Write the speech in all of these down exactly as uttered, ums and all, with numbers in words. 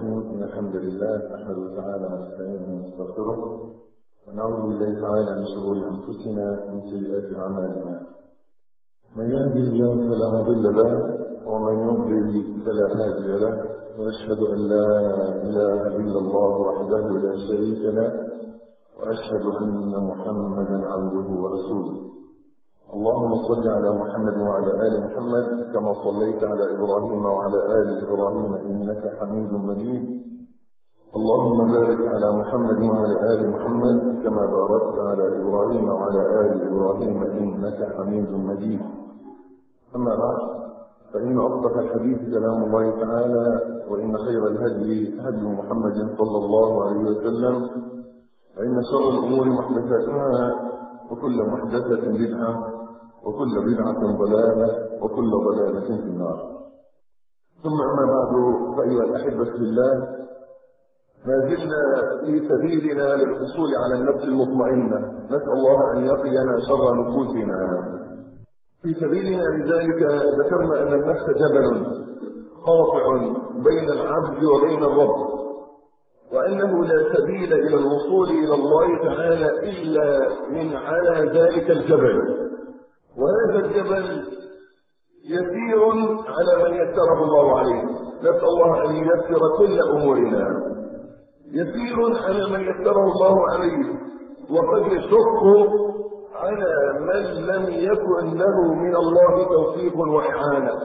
الرحيم. إن الحمد لله نحمده تعالى ونستعينه ونستغفره ونعوذ بالله تعالى من شرور أنفسنا ومن سيئات أعمالنا. من يهده الله فلا مضل له ومن يضلل فلا هادي له، وأشهد أن لا إله إلا الله وحده لا شريك له، وأشهد أن محمدا عبده ورسوله. اللهم صل على محمد وعلى آل محمد كما صليت على إبراهيم وعلى آل إبراهيم إنك حميد مجيد. اللهم بارك على محمد وعلى آل محمد كما باركت على إبراهيم وعلى آل إبراهيم إنك حميد مجيد. أما بعد، فإن أصدق الحديث كلام الله تعالى، وإن خير الهدي هدي محمد صلى الله عليه وسلم، وإن شر الأمور محدثاتها، وكل محدثة بدعة، وكل بدعة ضلالة، وكل ضلالة في النار. ثم أما بعد، فأيها الأحبة في الله، ما زلنا في سبيلنا للحصول على النفس المطمئنة. نسأل الله أن يقينا شر نفوسنا. في سبيلنا لذلك ذكرنا أن النفس جبل قاطع بين العبد وبين الرب، وأنه لا سبيل إلى الوصول إلى الله تعالى إلا من على ذلك الجبل. وهذا الجبل يسير على من يسره الله عليه. نسأل الله أن ييسر كل أمورنا. يسير على من يسره الله عليه، وقد يشق على من لم يكن له من الله توفيق وإعانة.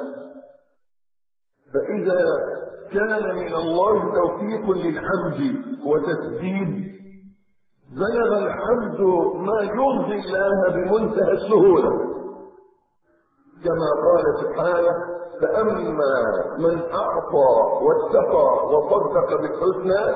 فإذا كان من الله توفيق للعبد وتسديد، بلغ العبد ما يرضي الله بمنتهى السهولة، كما قال سبحانه: فأما من أعطى واتقى وصدق بالحسنى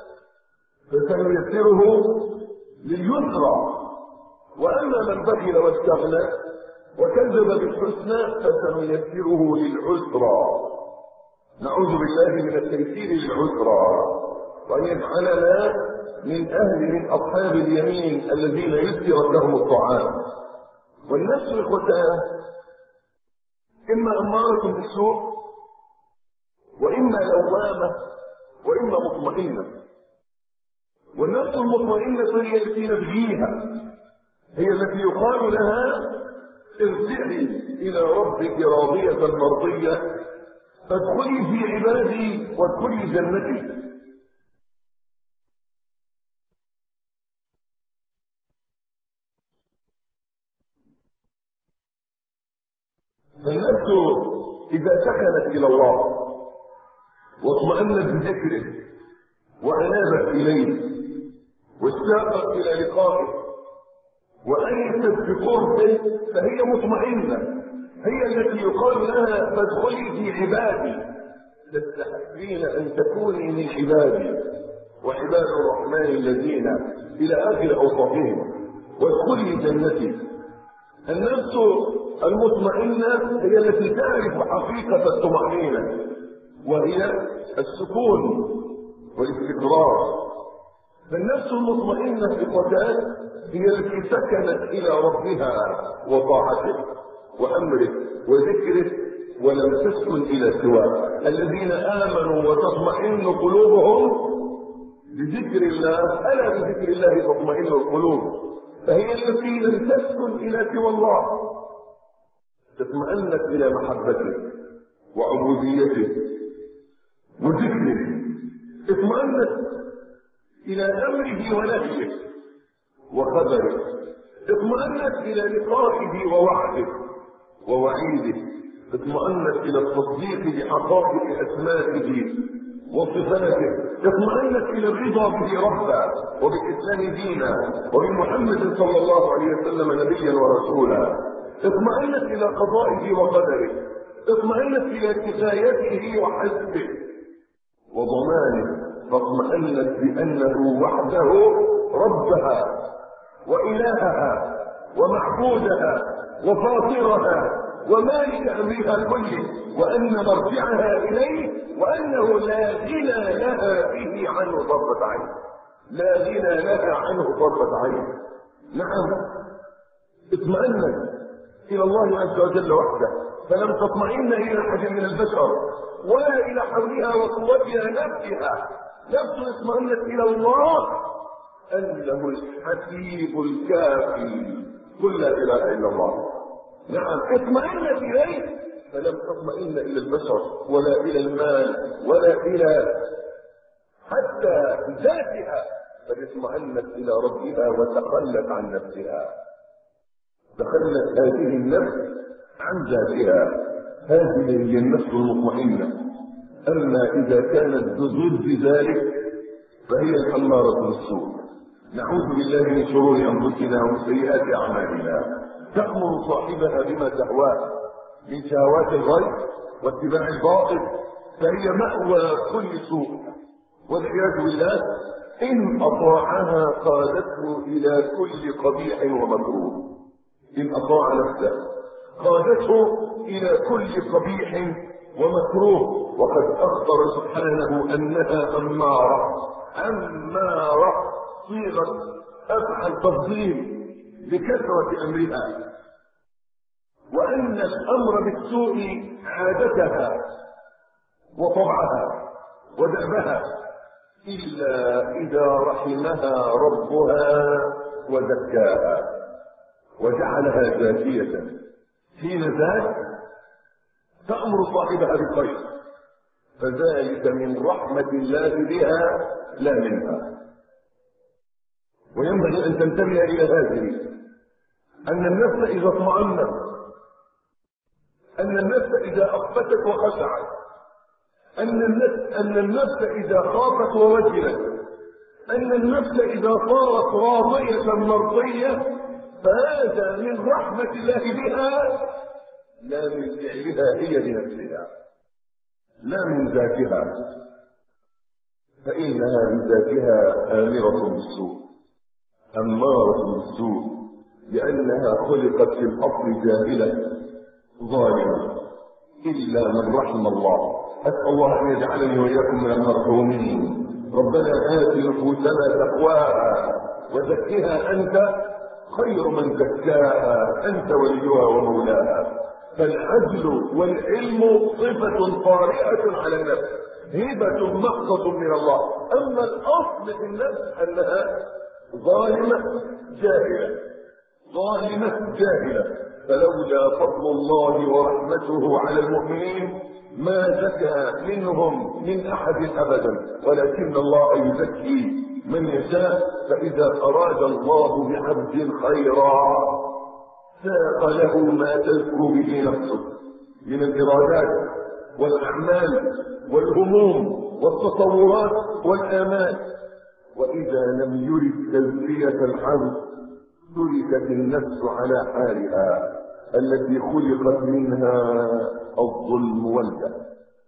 فسنيسره لليسرى، وأما من بخل واستغنى وكذب بالحسنى فسنيسره للعسرى. نعوذ بالله من التيسير للعسرى، وأن يجعلنا من أهل من أصحاب اليمين الذين يسرت لهم الطعام. والنفس إخوتاه إما أمارة بالسوء، وإما لوامة، وإما مطمئنة. والنفس المطمئنة هي التي نبغيها، هي التي يقال لها: ارجعي إلى ربك راضية مرضية فادخلي في عبادي وادخلي جنتي. فالنفس إذا سكنت إلى الله واطمأنت بذكره وأنابت إليه واشتاقت إلى لقائه وأنست بقربه، فهي مطمئنة. هي التي يقال لها: فادخلي في عبادي، تستحقين أن تكوني من عبادي وعباد الرحمن الذين إلى آخر أوصافهم، وادخلي جنتي. النفس المطمئنة هي التي تعرف حقيقة الطمأنينة، وهي السكون والاستقرار. فالنفس المطمئنة بقدرات هي التي سكنت إلى ربها وطاعته وأمره وذكره، ولم تسكن إلى سواه. الذين آمنوا وتطمئن قلوبهم بذكر الله، ألا بذكر الله تطمئن القلوب. فهي التي لم تسكن إلى سوى الله، تطمئنت إلى محبته وعبوديته وذكره، اطمئنت إلى أمره ونهيه وقدره، اطمئنت إلى لقائه ووعده ووعيده، اطمئنت إلى التصديق بحقائق أسمائه وصفاته، اطمئنت إلى الرضا به ربا وبالإسلام دينا وبمحمد صلى الله عليه وسلم نبيا ورسولا، اطمئنت إلى قضائه وقدره، اطمئنت إلى كفايته وحسبه وضمانه، فاطمئنت بأنه وحده ربها وإلهها ومعبودها وفاطرها ومالك أمرها كله، وأن مرجعها إليه، وأنه لا غنى لها به عنه طرفة عين. لا غنى لها عنه طرفة عين. نعم، اطمئنت إلى الله عز وجل وحده، فلم تطمئن إلى أحد من البشر، ولا إلى حولها وقوتها نفسها. نفس اطمأنت إلى الله أنه الحسيب الكافي، قل لا إله إلا الله. نعم اطمئنت إليه، فلم تطمئن إلى البشر ولا إلى المال ولا إلى حتى ذاتها، بل اطمئنت إلى ربها وتخلت عن نفسها. تخلت هذه النفس عن ذاتها، هذه هي النفس المطمئنة. أما إذا كانت ضد ذلك فهي الأمارة بالسوء. نعوذ بالله من شرور أنفسنا ومن سيئات أعمالنا. تأمر صاحبها بما تهواه من شهوات الغي واتباع الباطل، فهي مأوى كل سوء والعياذ بالله. إن أطاعها قادته إلى كل قبيح ومكروه. إن أطاع نفسه قادته إلى كل قبيح ومكروه. وقد أخبر سبحانه أنها أمارة أمارة صيغة أفعل تفضيل بكثرة أمرها، وأن الأمر بالسوء عادتها وطبعها ودأبها، إلا إذا رحمها ربها وزكاها وجعلها زاكية. حين ذاك تأمر صاحبها بالخير، فذلك من رحمة الله بها لا منها. وينبغي أن تنتبه إلى هذه، أن النفس إذا اطمأنت، أن النفس إذا أخفتت وخشعت، أن النفس أن النفس إذا خافت ووجلت، أن النفس إذا صارت راضية مرضية، فهذا من رحمة الله بها لا من فعلها هي بنفسها، لا من ذاتها، فإنها من ذاتها آمرة بالسوء أمارة بالسوء، لأنها خلقت في الأصل جاهلة ظالمة، إلا من رحم الله. أسأل الله أن يجعلني وإياكم من المرحومين. ربنا آت نفوسنا تقواها وزكها أنت خير من زكاها، أنت وليها ومولاها. فالعدل والعلم صفة طارئة على النفس، هبة مقصة من الله. أما الأصل في النفس أنها ظالمة جاهلة، ظالمة جاهلة. فلولا فضل الله ورحمته على المؤمنين ما زكى منهم من أحد أبدا، ولكن الله يزكي من يشاء. فإذا أراد الله بعبد خيرا ساق له ما تذكر به نفسه من الإرادات والأعمال والهموم والتصورات والآمال. وإذا لم يرد تزكية العبد تركت النفس على حالها التي خلقت منها الظلم والجهل.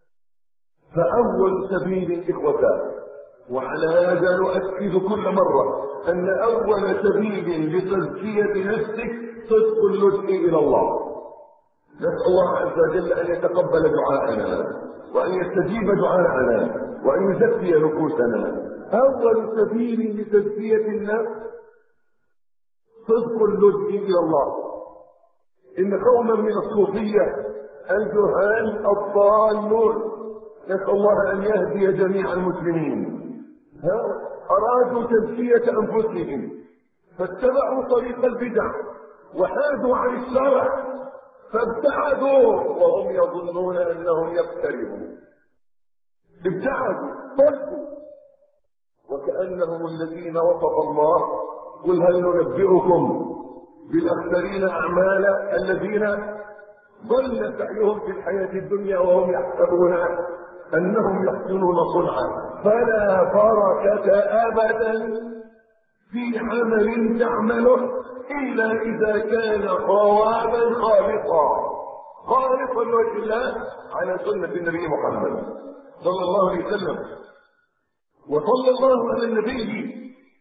فأول سبيل إخوتان، وعلى هذا نؤكد كل مرة أن أول سبيل لتزكية نفسك صدق اللجوء إلى الله. نسأل الله عز وجل أن يتقبل دعاءنا وأن يستجيب دعاءنا وأن يزكي نفوسنا. أول سبيل لتزكية النفس صدق اللجوء إلى الله. إن قوما من الصوفية الجهال الضالون، نسأل الله أن يهدي جميع المسلمين، أرادوا تزكية أنفسهم فاتبعوا طريق البدع وحادوا عن الشرع فابتعدوا وهم يظنون أنهم يقتربون. ابتعدوا ضلوا وكأنهم الذين وصف الله قل هل ننبئكم بالأخسرين أعمالا الذين ضل سعيهم في الحياة الدنيا وهم يحسبون أنهم يحسنون صنعا. فلا بركة أبدا في عمل تعمله إلا إذا كان صوابا خالصا خالصا لوجه الله على سنة النبي محمد صلى الله عليه وسلم. وصلى الله على النبي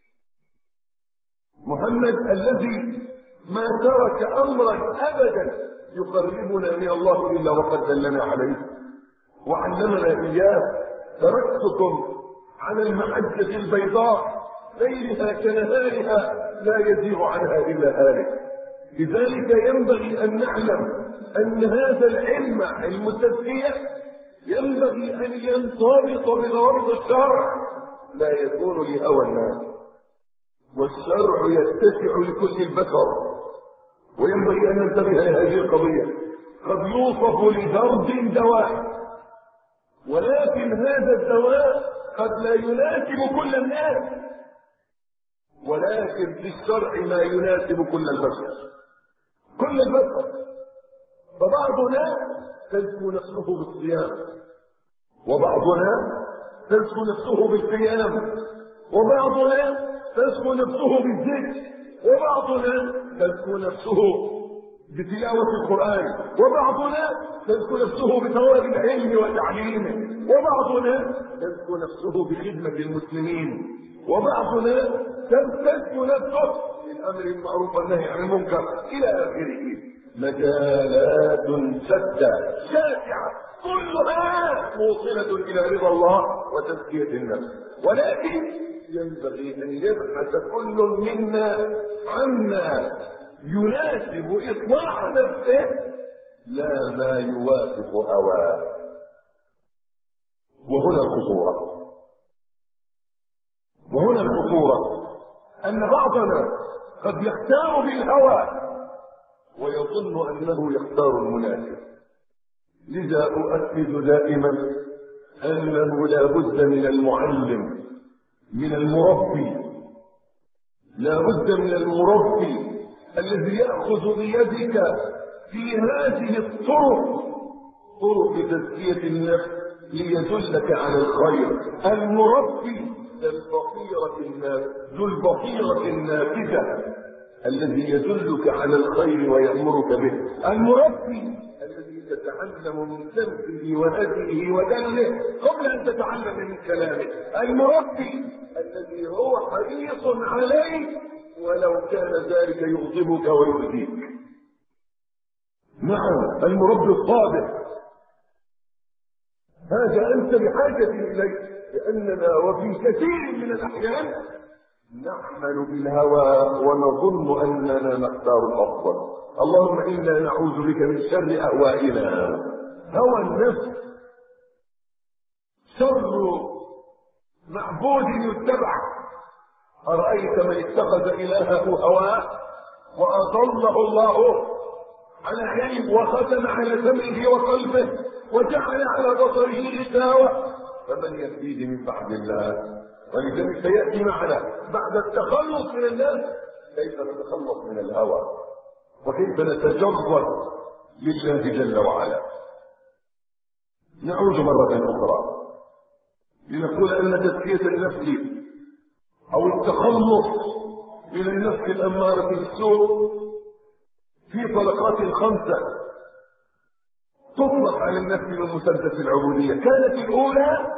محمد الذي ما ترك أمرا أبدا يقربنا من الله إلا وقد دلنا عليه وعلمنا إياه. تركتكم على المحجة البيضاء ليلها كنهارها لا يزيغ عنها إلا هالك. لذلك ينبغي أن نعلم أن هذا العلم علم التزكية ينبغي أن ينطبق بضوابط الشرع، لا يكون لهوى الناس، والشرع يتسع لكل البشر، وينبغي أن ننتبه لهذه القضية. قد يوصف لدرد دواء، ولكن هذا الدواء قد لا يناسب كل الناس، ولكن في الشرع ما يناسب كل البشر، كل البشر. فبعضنا تزكو نفسه بالصيام، وبعضنا تزكو نفسه بالقيام، وبعضنا تزكو نفسه بالذكر، وبعضنا تزكو نفسه بتلاوة القرآن، وبعضنا تزكو نفسه بثواب العلم وتعليمه، وبعضنا تزكو نفسه بخدمة المسلمين، وبعضنا تزكو نفسه بالأمر المعروف والنهي عن المنكر إلى آخره. مجالات شتى شاسعة كلها موصلة إلى رضا الله وتزكية النفس، ولكن ينبغي أن يبحث كل منا عما يناسب إصلاح نفسه لا ما يوافق هواه. وهنا الخطورة، وهنا الخطورة أن بعضنا قد يختار بالهوى ويظن أنه يختار المناسب. لذا أؤكد دائما أنه لا بد من المعلم، من المربي، لا بد من المربي الذي يأخذ بيدك في هذه الطرق، طرق تزكية النفس، ليدلك على الخير. المربي ذو البصيرة النافذة الذي يدلك على الخير ويأمرك به. المربي الذي تتعلم من سمعه وهديه ودله قبل أن تتعلم من كلامه. المربي الذي هو حريص عليك ولو كان ذلك يغضبك ويؤذيك. نعم، المربي الصادق هذا أنت بحاجة إليه، لأننا وفي كثير من الأحيان نعمل بالهوى ونظن أننا نختار الأفضل. اللهم إنا نعوذ بك من شر أهوائنا. هوى النفس شر معبود يتبع. أرأيت من اتخذ إلهه هواه وأضله الله على علم وختم على سمعه وقلبه وجعل على بصره غشاوة، فمن يهديه من بعد الله؟ ولذلك سيأتي معنا بعد التخلص من الناس كيف نتخلص من الهوى، وكيف نتجرد لله جل وعلا. نعود مرة أخرى لنقول أن تزكية النفس أو التخلص من النفس الأمارة بالسوء في طلقات خمسة تطلق على النفس من مسدس العبودية. كانت الأولى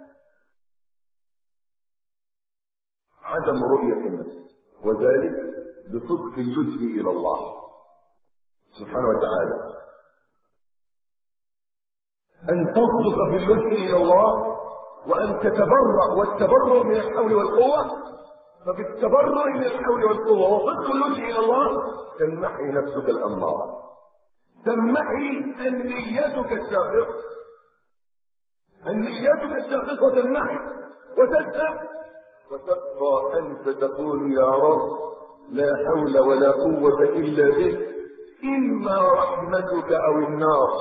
عدم رؤية النفس، وذلك بصدق اللجوء إلى الله سبحانه وتعالى. أن تصدق في اللجوء إلى الله وأن تتبرأ، والتبرؤ من الحول والقوة، فبالتبرؤ من الحول والقوة وصدق اللجوء إلى الله تمحي نفسك الأمارة، تمحي النيتك الشاقصة، النيتك الشاقصة تمحي وتذهب، وتبقى أنت تقول يا رب لا حول ولا قوة إلا بك، إما رحمتك أو النار،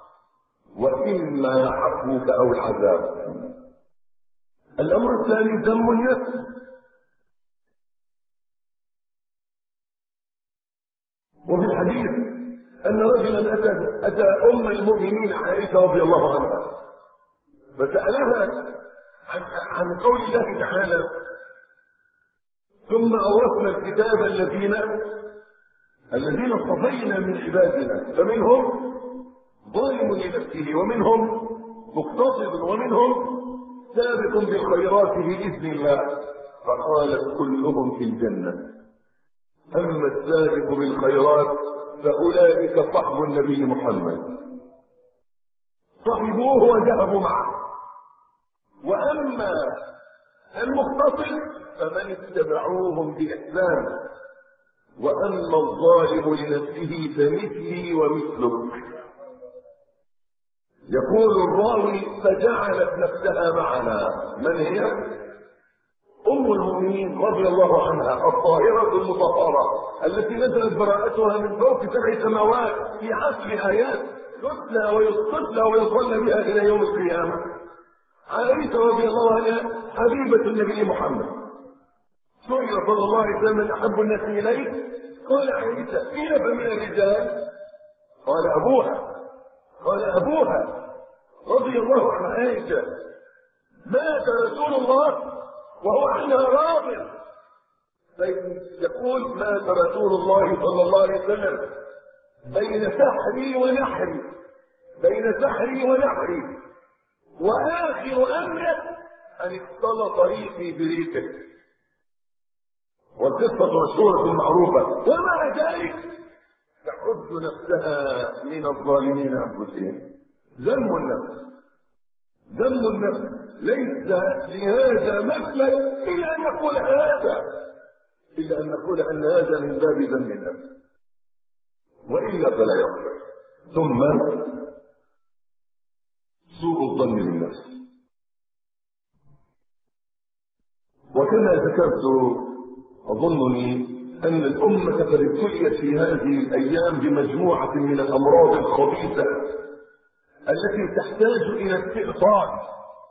وإما عفوك أو العذاب. الأمر الثاني ذم النفس. وفي الحديث أن رجلا أتى, أتى أم المؤمنين عائشة رضي الله عنها فسألها عن, عن قول الله تعالى ثم أورثنا الكتاب الذين الذين اصطفينا من عبادنا فمنهم ظالم لنفسه ومنهم مقتصد ومنهم سابق بالخيرات بإذن الله، فقالت كلهم في الجنة، أما السابق بالخيرات فأولئك صحب النبي محمد، صحبوه وذهبوا معه، وأما المقتصد فمن اتبعوهم بإحسان، وأما الظالم لنفسه فمثلي ومثلك. يقول الراوي فجعلت نفسها معنا. من هي؟ أم المؤمنين رضي الله عنها الطاهرة المطهرة التي نزلت براءتها من فوق سبع سماوات في عشر آيات يتلى ويصلى ويصلى بها إلى يوم القيامة. عائشة رضي الله عنها حبيبة النبي محمد. سئل صلى الله عليه وسلم من أحب الناس إليك؟ قال عائشة. قيل فمن الرجال؟ قال أبوها. قال أبوها رضي الله عن عائشة. مات رسول الله وهو عنها راض. يقول مات رسول الله صلى الله عليه وسلم بين سحري ونحري، بين سحري ونحري، وآخر أمره أن اختلط ريقي بريقه. والقصة مشهورة معروفة. ومع ذلك تحد نفسها من الظالمين أنفسهم. ذم النفس، ذم النفس ليس لهذا مثلا إلا أن نقول هذا، إلا أن نقول أن هذا من باب ذم النفس، وإلا فلا يصلح. ثم سوء الظن بالنفس. وكما ذكرت أظنني أن الأمة قد ابتليت في هذه الأيام بمجموعة من الأمراض الخبيثة التي تحتاج إلى استئصال.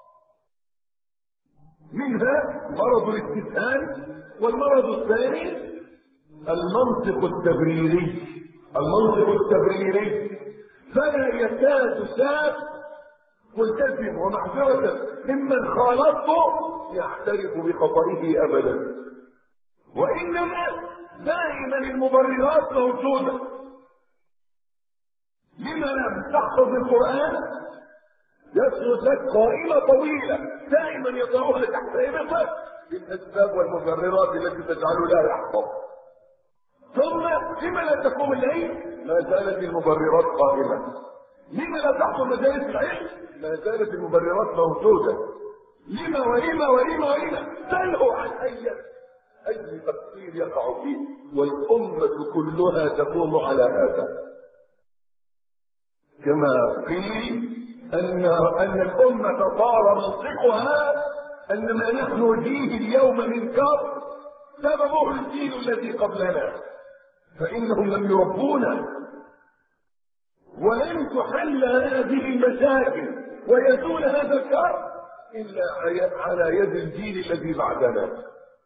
منها مرض الاستسهال، والمرض الثاني المنطق التبريري. المنطق التبريري فلا يكاد شاب ملتزم ومعذرة ممن خالطه يعترف بخطئه أبدا، وإنما دائما المبررات موجودة. لما لم تحفظ القرآن يسرد لك قائمة طويلة دائما يضعها تحت إبطك بالأسباب والمبررات التي تجعله لا يحفظ. ثم لما لا تقوم الليل؟ ما زالت المبررات قائمة. لما لا تحضر مجالس العلم؟ ما زالت المبررات موجودة. لما ولما ولما ولما تنهوا عن أي أي تقصير يقع فيه، والأمة كلها تقوم على هذا. كما قيل أن أن الأمة صار منطقها أن ما نحن فيه اليوم من كرب سببه الجيل الذي قبلنا، فإنهم لم يربونا، ولن تحل هذه المشاكل ويزول هذا الكرب إلا على يد الجيل الذي بعدنا،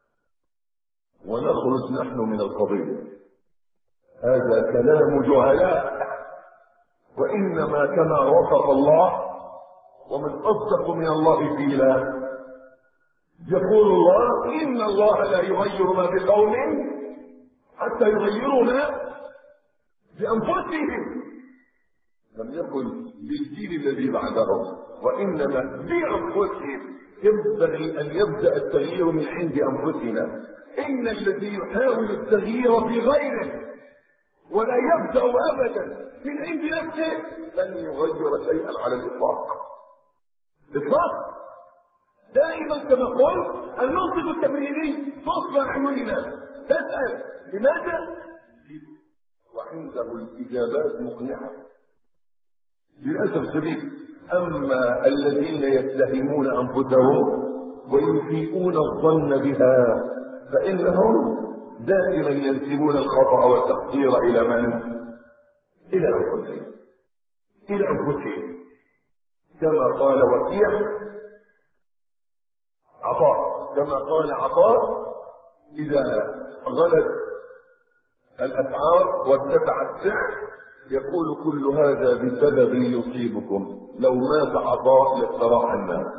ونخرج نحن من القضية. هذا كلام جهلاء، وإنما كما وصف الله، ومن أصدق من الله قيلا. يقول الله إن الله لا يغير ما بقوم حتى يغيروا ما بأنفسهم. لم يقل بالجيل الذي بعدهم، وإنما بأنفسهم. ينبغي أن يبدأ التغيير من عند أنفسنا. إن الذي يحاول التغيير في غيره ولا يبدأ أبدا من عند نفسه لن يغير شيئا على الإطلاق. إطلاق. دائما كما قلت المنطق التبريري تصبر عيوننا تسأل لماذا؟ وعنده الإجابات مقنعة للأسف الشديد. أما الذين يتهمون أنفسهم ويسيئون الظن بها فإنهم دائما ينسبون الخطأ والتقصير إلى من؟ إلى أنفسهم، إلى أنفسهم. كما قال وكيع عطاء، كما قال عطاء إذا غلت الأسعار وارتفع السعر يقول كل هذا بسبب يصيبكم، لو مات عطاء لاستراح الناس.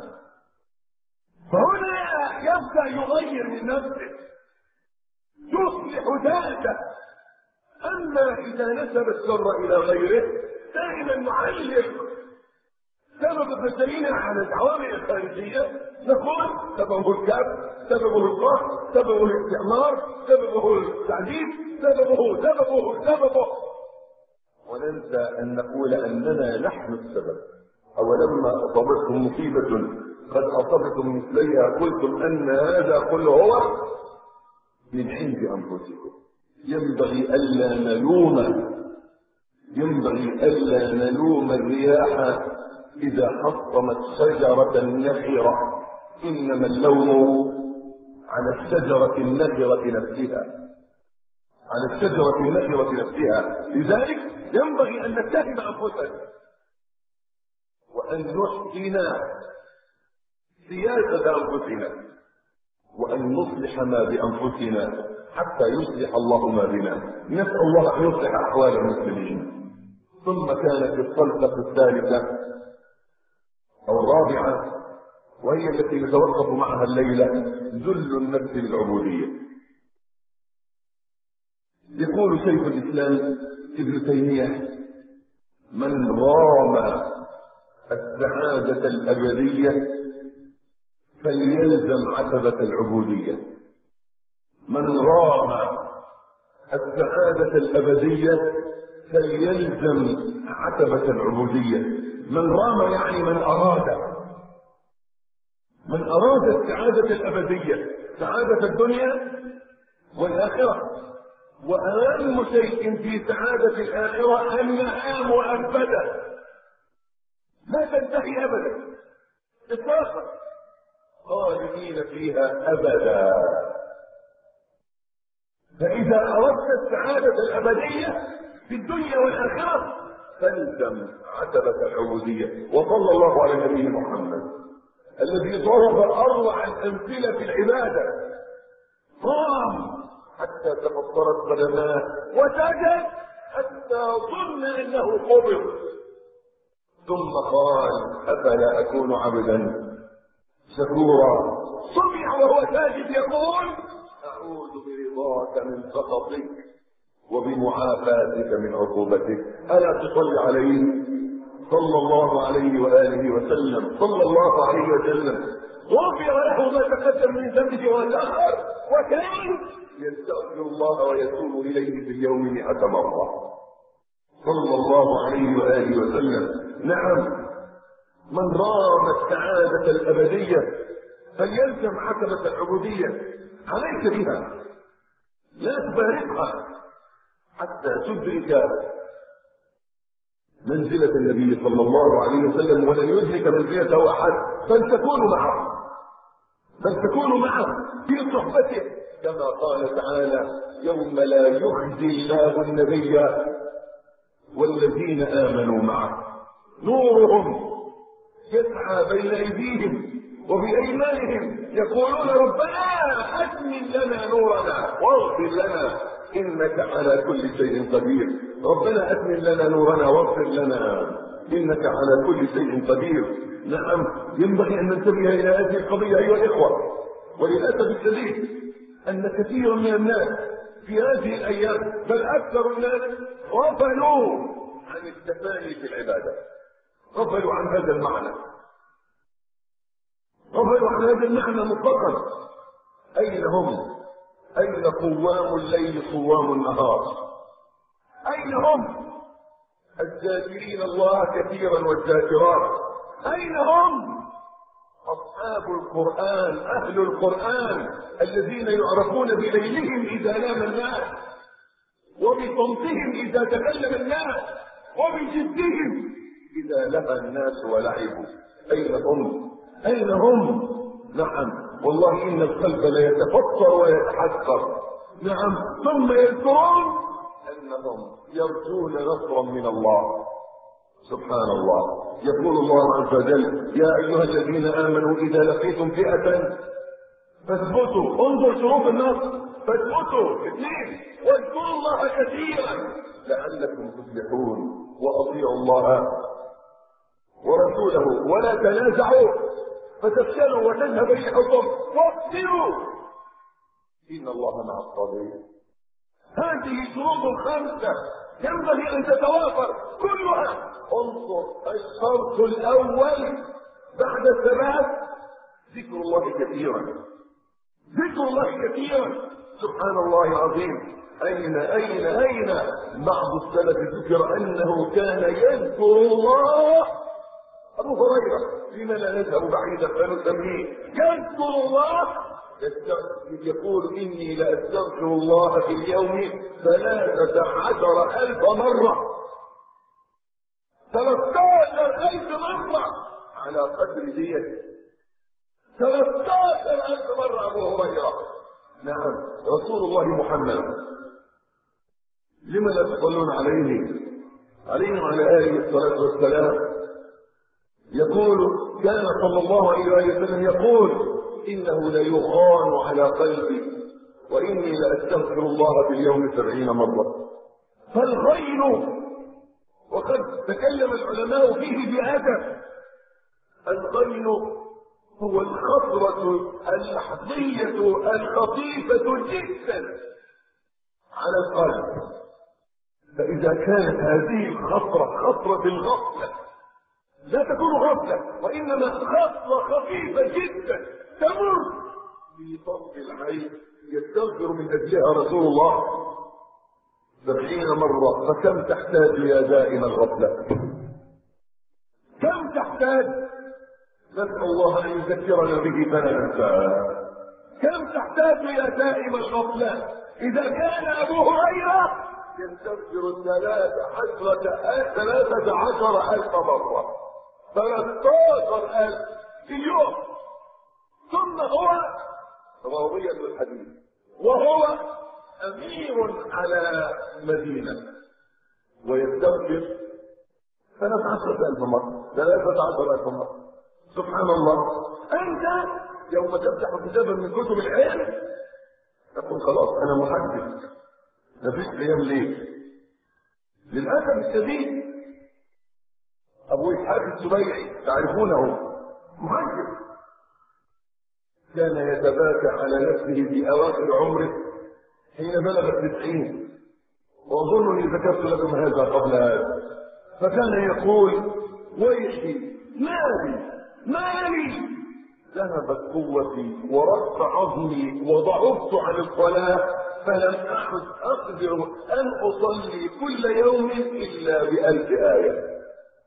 فهنا يبدأ يغير من نفسه، يصلح ذاته. أما إذا نسب الشر إلى غيره دائما نعلق سبب الفشلين على العوامل الخارجية، نقول سببه الكبر، سببه القهر، سببه الاستعمار، سببه التعذيب، سببه سببه سببه وننسى أن نقول أننا نحن السبب. أولما أصابتكم مصيبة قد أصابتم مثليها قلتم أن هذا كله هو من عند أنفسكم. ينبغي ألا نلوم ينبغي ألا نلوم الرياح إذا حطمت شجرة نخرة إنما اللوم على الشجرة النخرة نفسها، على الشجرة النخرة نفسها. لذلك ينبغي أن نتهم أنفسنا وأن نحسن سياسة أنفسنا وأن نصلح ما بأنفسنا حتى يصلح الله ما بنا. نسأل الله أن يصلح أحوال المسلمين. ثم كانت الطلقة الثالثة أو الرابعة وهي التي نتوقف معها الليلة ذل النفس للعبودية. يقول شيخ الإسلام ابن تيمية: من رام السعادة الأبدية فليلزم عتبة العبودية. من رام السعادة الأبدية فليلزم عتبة العبودية. من رام يعني من أراد، من أراد السعادة الأبدية، سعادة الدنيا والآخرة. وأهم شيء في سعادة الآخرة أنها مؤبدة لا تنتهي أبدا إطلاقا، خالدين فيها أبدا. فإذا أردت السعادة الأبدية في الدنيا والآخرة فالزم عتبة العبودية. وصلى الله على نبينا محمد الذي ضرب أروع الأمثلة في العبادة. قام حتى تفطرت قدماه وسجد حتى ظن أنه قبض، ثم قال: أفلا أكون عبدا شكورا. سمع وهو ساجد يقول: أعوذ برضاك من سخطك وبمعافاتك من عقوبتك. ألا تصلي عليه صلى الله عليه وآله وسلم؟ صلى الله عليه وسلم غفر له ما تقدم من ذنبه وتأخر، وكان يستغفر الله ويتوب إليه في اليوم مئة مرة صلى الله عليه وآله وسلم. نعم، من رام السعادة الأبدية فليلزم عتبة العبودية. عليك بها، لا تفارقها حتى تدرك منزلة النبي صلى الله عليه وسلم، ولن يدرك منزلته أحد، بل تكون معه، بل تكون معه في صحبته، كما قال تعالى: يوم لا يخزي الله النبي والذين آمنوا معه نورهم يسعى بين أيديهم وبأيمانهم يقولون ربنا أتمم لنا نورنا واغفر لنا إنك على كل شيء قدير. ربنا أتمم لنا نورنا واغفر لنا إنك على كل شيء قدير. نعم، ينبغي أن ننتبه إلى هذه القضية أيها الإخوة. وللأسف الشديد أن كثيرا من الناس في هذه الأيام، بل أكثر الناس، غفلوا عن التفاني في العبادة، غفلوا عن هذا المعنى، غفلوا عن هذا المعنى مطلقا. أين هم؟ أين قوام الليل قوام النهار؟ أين هم الذاكرين الله كثيرا والذاكرات؟ أين هم أصحاب القرآن، أهل القرآن، الذين يعرفون بليلهم إذا نام الناس، وبصمتهم إذا تكلم الناس، وبجدهم إذا لهى الناس ولعبوا؟ أين هم؟ أين هم؟ نعم، والله إن القلب ليتفطر ويتحسر. نعم، ثم يذكرون أنهم يرجون نصرا من الله. سبحان الله، يقول الله عز وجل: يا أيها الذين آمنوا إذا لقيتم فئة فاثبتوا. انظر شروط النصر: فاثبتوا اثنين، واذكروا الله كثيرا لعلكم تفلحون، وأطيعوا الله ورسوله ولا تنازعوا فتفشلوا وتذهب ريحكم واصبروا إن الله مع الصابرين. هذه شروط خمسة ينبغي أن تتوافر كلها. انظر الشرط الأول بعد الثبات: ذكر الله كثيرا، ذكر الله كثيرا. سبحان الله العظيم، أين أين أين بعض السلف ذكر أنه كان يذكر الله. أبو هريرة فيما لا نذهب بعيدا فنسميه يذكر الله، يقول: إني لأستغفر الله في اليوم ثلاثة عشر ألف مرة. ثلاثة عشر ألف مرة على قدر ديته. ثلاثة عشر ألف مرة أبو هريرة. نعم رسول الله محمد. لما لا تصلون عليه عليه وعلى آله الصلاة والسلام؟ يقول كان صلى الله عليه وسلم يقول إنه ليغان على قلبي وإني لأستغفر الله في اليوم سبعين مرة. فالغين وقد تكلم العلماء فيه بأدب. الغين هو الخطرة اللحظية الخفيفة جدا على القلب. فإذا كانت هذه الخطرة خطرة الغفلة، لا تكون غفلة وإنما خطرة خفيفة جدا تمر في طرف العين يستغفر من أجلها رسول الله سبعين مرة. فكم تحتاج يا دائم الغفلة؟ كم تحتاج؟ نسأل الله أن يذكرنا به فلا ننساه. كم تحتاج يا دائم الغفلة؟ إذا كان أبو هريرة يستغفر ثلاثة عشرة ثلاثة عشر ألف مرة، ثلاثة عشر ألف في اليوم. ثم هو راوية الحديث وهو أمير على مدينة ويستغفر ثلاثة عشر ألف مرة، ثلاثة عشر ألف مرة. سبحان الله. أنت يوم تفتح كتابا من كتب العلم تقول خلاص أنا محدث، مفيش قيام ليه. للأسف الشديد أبو إسحاق السبيعي تعرفونه محدث كان يتباكى على نفسه في أواخر عمره حين بلغ التسعين، وأظنني ذكرت لكم هذا قبل هذا. فكان يقول ويحي مالي مالي ذهبت قوتي ورق عظمي وضعفت عن الصلاة فلم أعد أقدر أن أصلي كل يوم إلا بألف آية.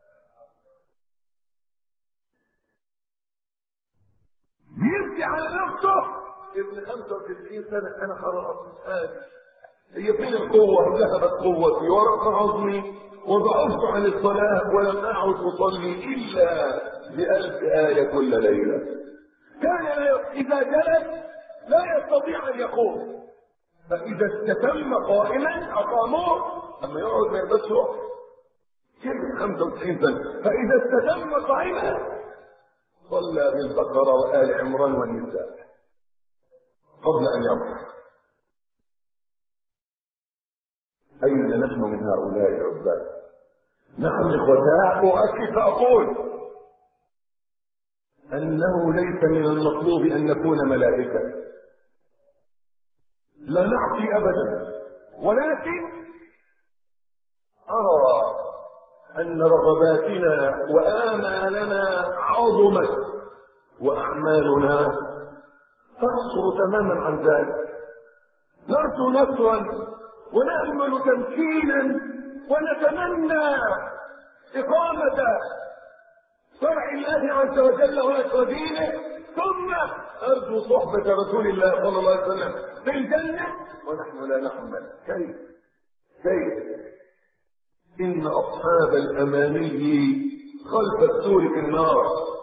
يبكي على نفسه ابن خمسة وتسعين سنة. أنا خلاص آدي هي فين القوة؟ ذهبت قوتي ورق عظمي وضعفت عن الصلاة ولم أعد أصلي إلا بألف آية كل ليلة. كان إذا جلس لا يستطيع أن يقوم، فإذا استتم قائما أقاموه. أما يقعد ما يقدرش يقف كم خمسة وتسعين سنة. فإذا استتم قائما صلى بالبقرة وآل عمران والنساء قبل أن يرفع. أين نحن من هؤلاء العباد؟ نحن إخوتاء. وأكد فأقول أنه ليس من المطلوب أن نكون ملائكة، لا نعصي أبدا، ولكن أرى أن رغباتنا وآمالنا عظمت وأعمالنا تقصر تماما عن ذلك. نرجو نصرا ونأمل تمكينا ونتمنى إقامة شرع الله عز وجل ونصر دينه، ثم أرجو صحبة رسول الله صلى الله عليه وسلم في الجنة ونحن لا نحمل. كيف كيف إن أصحاب الأماني خلف السور في النار.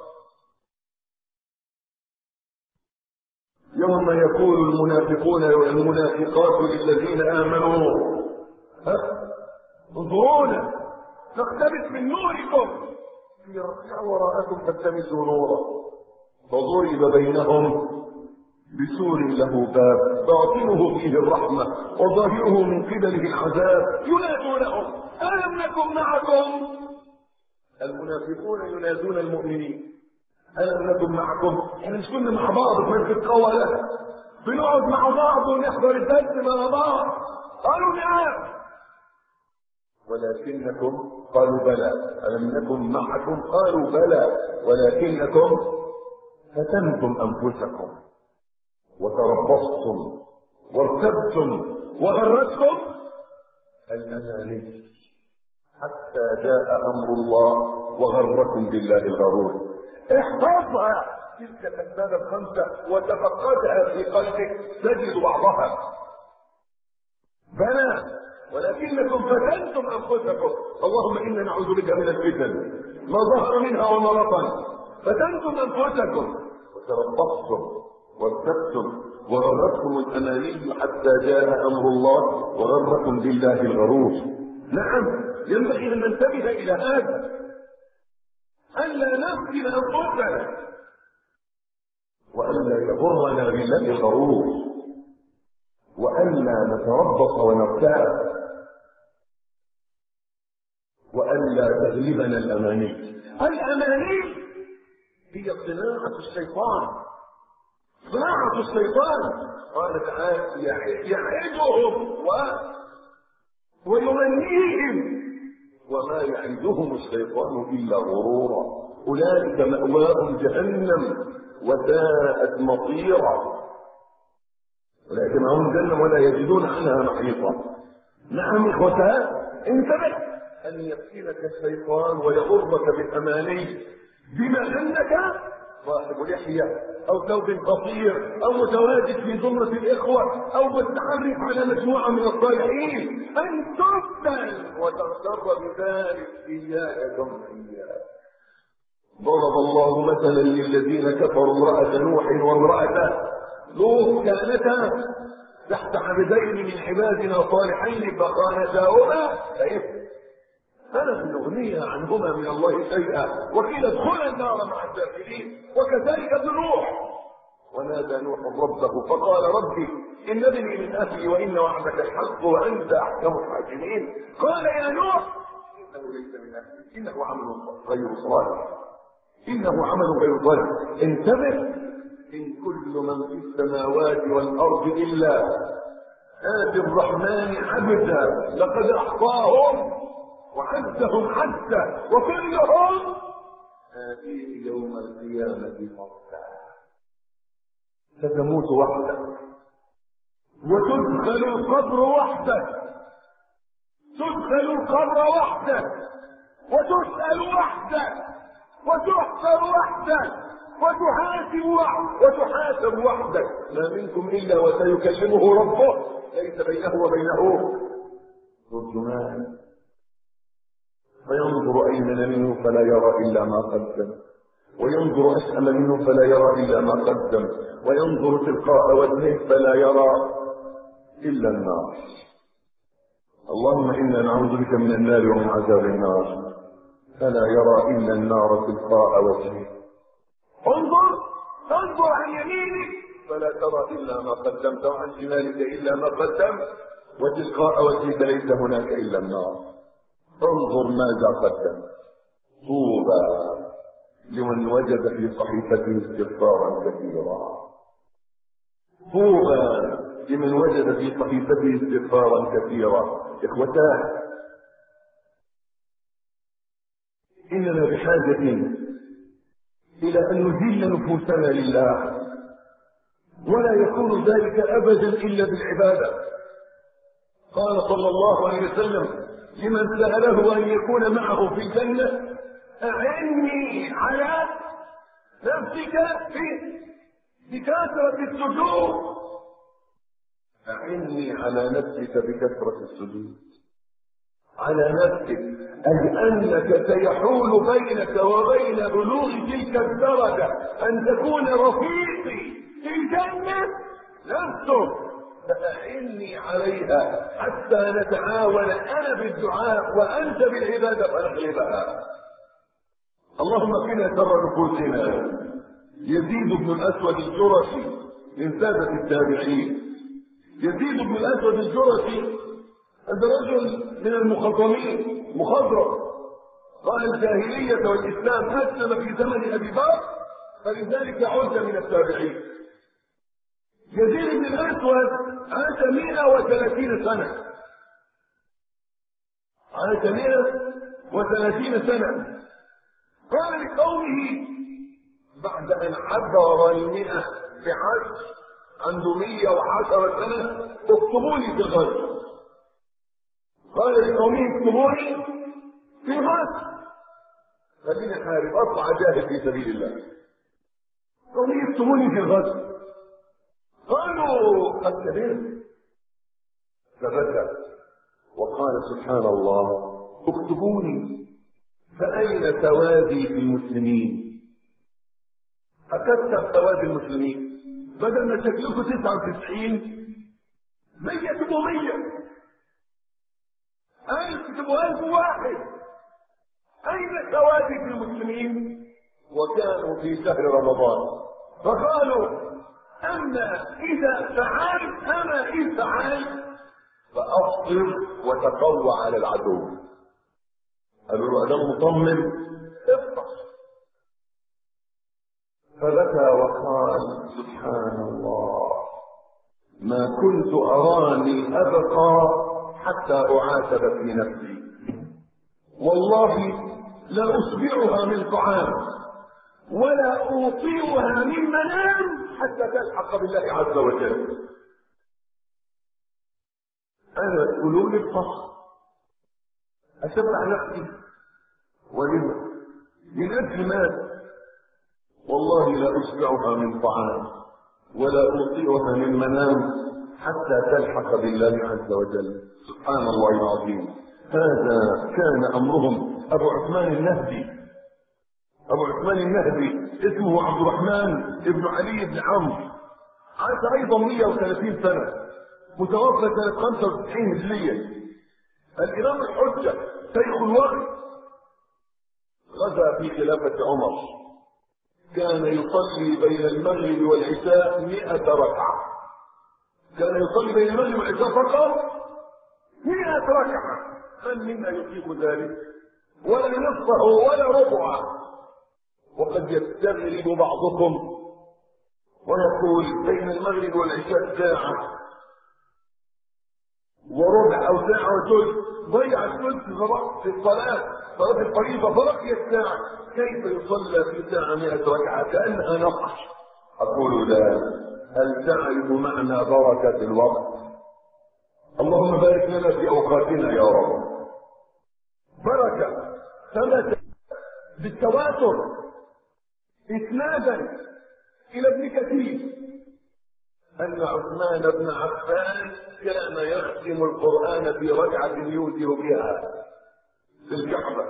يوم يقول المنافقون والمنافقات للذين آمنوا ها انظرونا نقتبس من نوركم يرجعوا وراءكم فالتمسوا نورا فضرب بينهم بسور له باب باطنه فيه الرحمة وظاهره من قبله العذاب ينادونهم ألم نكن معكم. المنافقون ينادون المؤمنين ألم نكن معكم. احنا مش كنا مع بعض في مسجد قولة بنقعد مع بعض ونحضر الدرس مع بعض؟ قالوا نعم. ولكنكم قالوا بلى. ألم نكن معكم قالوا بلى ولكنكم فتنتم أنفسكم وتربصتم وارتبتم وغرتكم الأماني حتى جاء أمر الله وغركم بالله الغرور. احفظها تلك الأسباب الخمسة وتفقدها في قلبك تجد بعضها. بلى ولكنكم فتنتم أنفسكم. اللهم إنا نعوذ بك من الفتن ما ظهر منها وما بطن، فتنتم انفسكم وتربصتم وارتبتم وغرتكم الاماني حتى جاء امر الله وغركم بالله الغرور. نعم، ينبغي ان ننتبه الى هذا، الا نفتن انفسنا والا يغرنا بالله الغرور والا نتربص ونرتاب والا تغلبنا الاماني. الاماني هي صناعه الشيطان، صناعه الشيطان. قال تعالى يعدهم و... ويمنيهم وما يعدهم الشيطان الا غرورا، اولئك ماواهم جهنم وساءت مصيرا. اولئك ماواهم جهنم ولا يجدون عنها محيطا. نعم اخوتها، انتبه ان يفتنك الشيطان ويغرك بالاماني بما انك صاحب لحيه او ثوب قصير او متواجد في زمره الاخوه او متعرف على مجموعه من الصالحين، ان تفتن وتغتر بذلك اياك ثم اياك. ضرب الله مثلا للذين كفروا امراه نوح وامراه لوط كانتا تحت عبدين من عبادنا صالحين فخانتاهما فلم يغنيها عنهما من الله شيئا وقيل ادخلا النار مع الداخلين. وكذلك ابن نوح، ونادى نوح ربه فقال ربي ان ابني من اهلي وان وعدك الحق وانت احكم الحاكمين. قال يا نوح انه ليس من اهلي انه عمل غير صالح انه عمل غير صالح. انتبه، ان كل من في السماوات والارض الا آتي الرحمن عبدا لقد احصاهم وعدهم حتى وكلهم آتيه يوم القيامة فردا. ستموت وحدك وتدخل القبر وحدك، تدخل القبر وحدك وتسأل وحدك وتحشر وحدك وتحاسب وحدك وتحاسب وحدك. ما منكم إلا وسيكلمه ربه ليس بينه وبينه ترجمان، فينظر أيمن منه فلا يرى إلا ما قدم وينظر أشأم منه فلا يرى إلا ما قدم وينظر تلقاء وجهه فلا يرى إلا النار. اللهم إنا نعوذ بك من النار ومن عذاب النار فلا يرى إلا النار تلقاء وجهه. انظر انظر عن يمينك فلا ترى إلا ما قدمت وعن شمالك إلا ما قدمت وتلقاء وجهك ليس هناك إلا النار. انظر ماذا قدم. طوبى لمن وجد في صحيفته استغفارا كثيرا، طوبى لمن وجد في صحيفته استغفارا كثيرا. اخوتاه، اننا بحاجه الى ان نذل نفوسنا لله، ولا يكون ذلك ابدا الا بالعباده. قال صلى الله عليه وسلم لمن سأله أن يكون معه في الجنة أعني على نفسك بكثرة السجود، أعني على نفسك بكثرة السجود. على نفسك أي أنك سيحول بينك وبين بلوغ تلك الدرجة أن تكون رفيقي في الجنة نفسك، فأعني عليها حتى نتعاون أنا بالدعاء وأنت بالعبادة فنغلبها. اللهم قنا شر نفوسنا. يزيد بن الأسود الجرشي من سادة التابعين، يزيد بن الأسود الجرشي هذا رجل من المخضرمين مخضرم، رأى الجاهلية والإسلام أسلم في زمن أبي بكر فلذلك عد من التابعين. يزيد بن الأسود عاش مئة وثلاثين سنة، عاش مئة وثلاثين سنة. قال لقومه بعد أن عبر المئة بعشر عنده مئة وعشر سنة اكتبوني في الغزو. قال لقومه اكتبوني في الغزو، خليني حارب اطلع جاهد في سبيل الله. قومه اكتبوني في الغزو. قالوا قد كبرت، فبكى وقال سبحان الله اكتبوني فأين توازي في المسلمين؟ أكثر توازي المسلمين، بدل ما شكلكم تسعة وتسعين مية تبقوا مية، ألف تبقوا ألف واحد. أين توازي في المسلمين؟ وكانوا في شهر رمضان فقالوا: أما إذا فعلت أما إذا فعلت فأفطر وتقوى على العدو. قالوا له: أدام مطمن افطر. فبكى وقال: سبحان الله، ما كنت أراني أبقى حتى أعاتب في نفسي، والله لا أشبعها من طعام ولا أوطيها من منام حتى تلحق بالله عز وجل. أنا تقولوا لي الفصل أشبع نفسي ولما من أجل مال، والله لا أشبعها من طعام ولا أوطيها من منام حتى تلحق بالله عز وجل. سبحان الله العظيم. هذا كان أمرهم. أبو عثمان النهدي أبو عثمان النهدي اسمه عبد الرحمن ابن علي بن عمرو، عاش أيضا مئة وثلاثين سنة، متوفى سنة خمسة وتسعين هجرية. الإمام الحجة شيخ الوقت، غزا في خلافة عمر، كان يصلي بين المغرب والعشاء مئة ركعة. كان يصلي بين المغرب والعشاء فقط مئة ركعة. من منا يطيق ذلك؟ ولا نصفه ولا ربعه. وقد يستغرب بعضكم ويقول بين المغرب والعشاء ساعة وربع أو ساعة وثلث، ضيع الثلث في الصلاة، صلاة الفريضة، فرقي الساعة، كيف يصلى في ساعة مئة ركعة كأنها نقش؟ أقول لا. هل تعرف معنى بركة الوقت؟ اللهم بارك لنا في أوقاتنا يا رب. بركة ثبت بالتواتر إسنادا إلى ابن كثير أن عثمان بن عفان كان يختم القرآن في ركعة يوتر بها في الكعبة.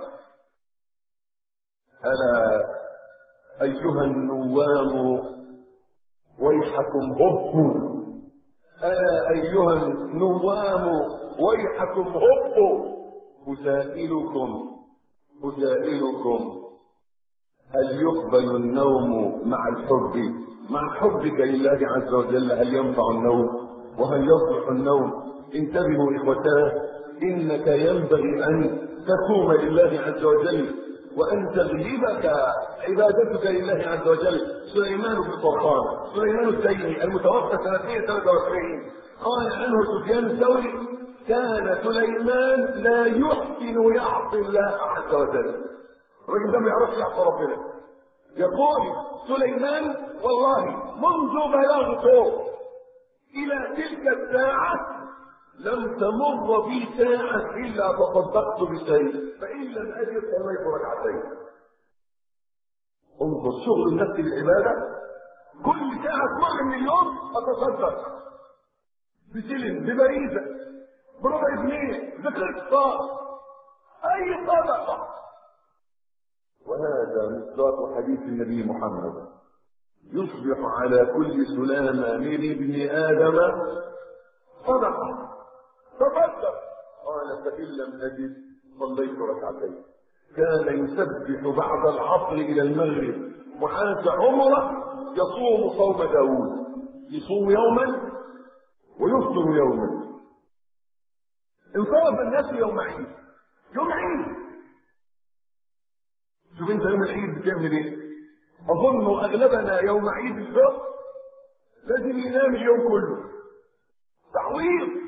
ألا أيها النوام ويحكم هبوا، ألا أيها النوام ويحكم هبوا، أسائلكم أسائلكم هل يقبل النوم مع الحب؟ مع حبك لله عز وجل هل ينفع النوم وهل يصلح النوم؟ انتبهوا إخوتاه، إنك ينبغي أن تقوم لله عز وجل وأن تغلبك عبادتك لله عز وجل. سليمان بن طرخان، سليمان التيمي المتوفى سنة ثلاثة وسبعين، قال عنه سفيان الثوري: كان سليمان لا يحسن يعصي الله عز وجل. الراجل ده ما يعرفش يعصي ربنا. يقول سليمان: والله منذ بلغت إلى تلك الساعة لم تمر بي ساعة إلا تصدقت بشيء، فإن لم أجد صليت ركعتين. انظر شغل النفس بالعبادة. كل ساعة تمر من اليوم أتصدق بسلم، ببريزة، بربع جنيه، بقصة، أي صدقة. وهذا مصداق حديث النبي محمد: يصبح على كل سلامة من ابن آدم صدقة. تصدق. قال: فإن لم أجد صليت ركعتين. كان يسبح بعد العصر إلى المغرب، وعاش عمره يصوم صوم داود، يصوم يوما ويفطر يوما. انصرف الناس يوم عيد، يوم عيد. شوف انت يوم العيد بتعمل ايه؟ اظن اغلبنا يوم عيد الفطر لازم ينام اليوم كله تعويض.